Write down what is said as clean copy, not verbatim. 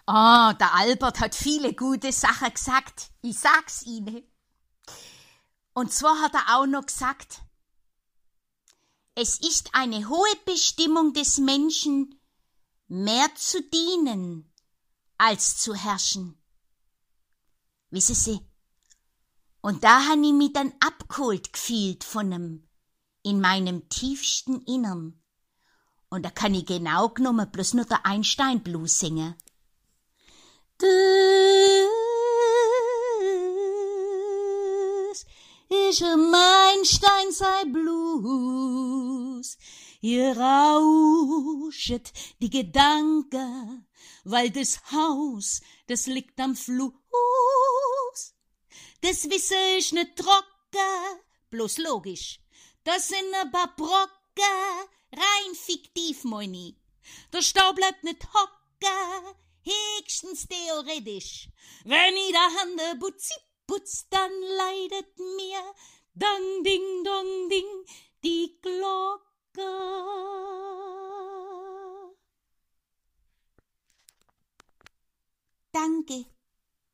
Ah, der Albert hat viele gute Sachen gesagt. Ich sag's Ihnen. Und zwar hat er auch noch gesagt, es ist eine hohe Bestimmung des Menschen, mehr zu dienen, als zu herrschen. Wissen Sie? Und da han ich mich dann abgeholt gefühlt von ihm, in meinem tiefsten Innern. Und da kann ich genau genommen bloß nur der Einstein-Blues singen. Das ist ein Einstein sei Blues. Ihr rauschet die Gedanken, weil das Haus, das liegt am Fluss. Das Wissen ist nicht trocken, bloß logisch. Das sind ein paar Brocken, rein fiktiv, moini. Der Stau bleibt nicht hocken, höchstens theoretisch. Wenn ich da Hande putz, dann leidet mir dang ding dong ding die Glocke. Danke.